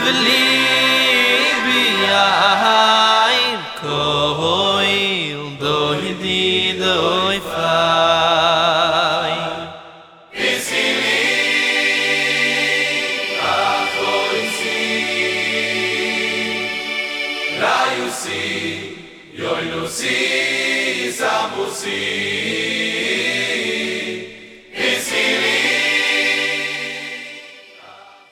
v'libi yain koil doi di doi fai Rayusi, Yoilusi, Samusi.